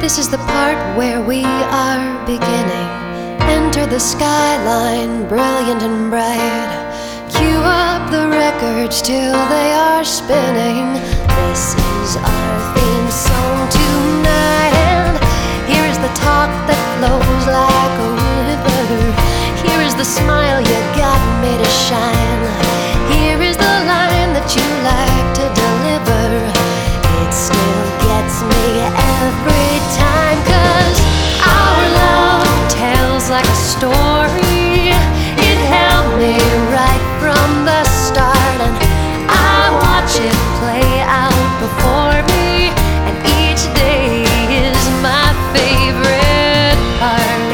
This is the part where we are beginning. Enter the skyline, brilliant and bright. Cue up the records till they are spinning. This is our theme song tonight. And here is the talk that flows like a river. Here is the smile you got me to shine. Here is the line that you like to deliver. It still gets me every time, 'cause our love tells like a story. It held me right from the start, and I watch it play out before me, and each day is my favorite part.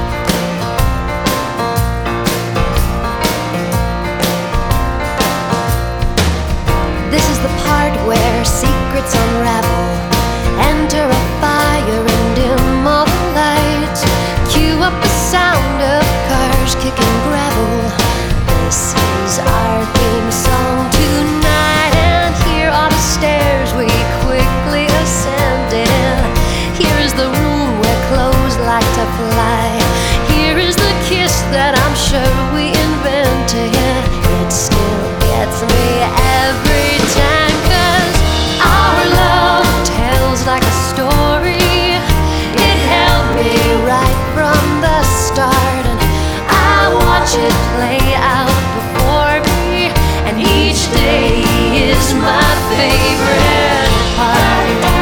This is the part where secrets unravel. Enter a fire and dim all the lights. Cue up the sound of cars kicking gravel. This is our theme song tonight. And here are the stairs we quickly ascended. Here is the room where clothes like to fly. Here is the kiss that I'm sure we invented. It still gets me every time, 'cause our love tells like a story. It held me right from the start, and I watch it play out before me, and each day is my favorite part.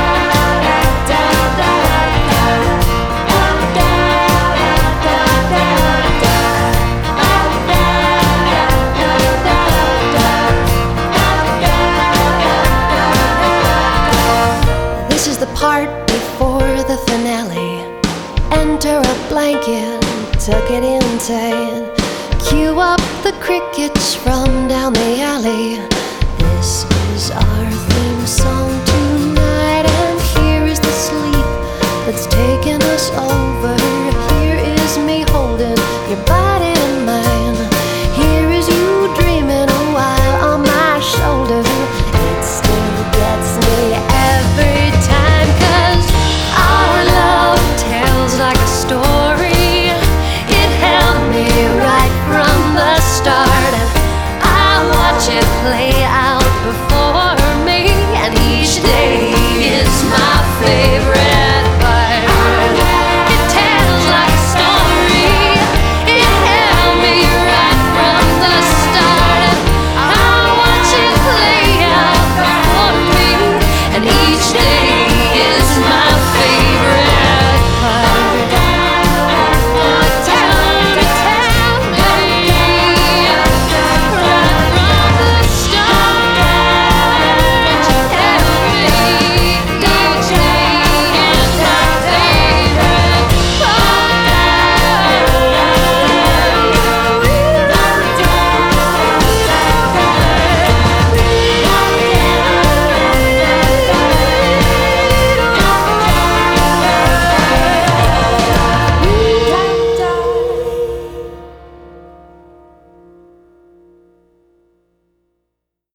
This is the part before the finale. Enter a blanket, tuck it in tight. Cue up the crickets from down the alley. This is our theme song.